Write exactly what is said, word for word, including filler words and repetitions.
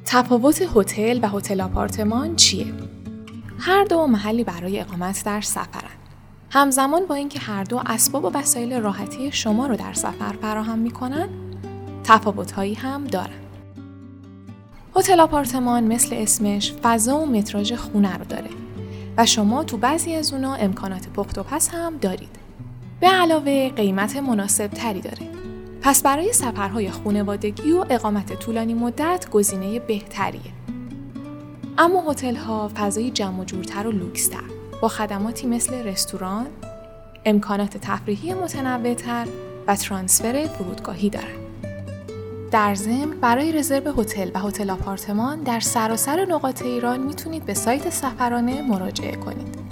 تفاوت هتل و هتل آپارتمان چیه؟ هر دو محلی برای اقامت در سفرن. همزمان با اینکه هر دو اسباب و وسایل راحتی شما رو در سفر فراهم میکنن، تفاوت‌هایی هم دارن. هتل آپارتمان مثل اسمش فضا و متراژ خونه رو داره و شما تو بعضی از اونا امکانات پخت و پز هم دارید. به علاوه قیمت مناسب تری داره. پس برای سفرهای خانوادگی و اقامت طولانی مدت گزینه بهتریه. اما هتل‌ها فضای جمع و جورتر و لوکس‌تر با خدماتی مثل رستوران، امکانات تفریحی متنوع‌تر و ترانسفر فرودگاهی دارن. در ضمن برای رزرو هتل و هتل آپارتمان در سراسر نقاط ایران میتونید به سایت سفرانه مراجعه کنید.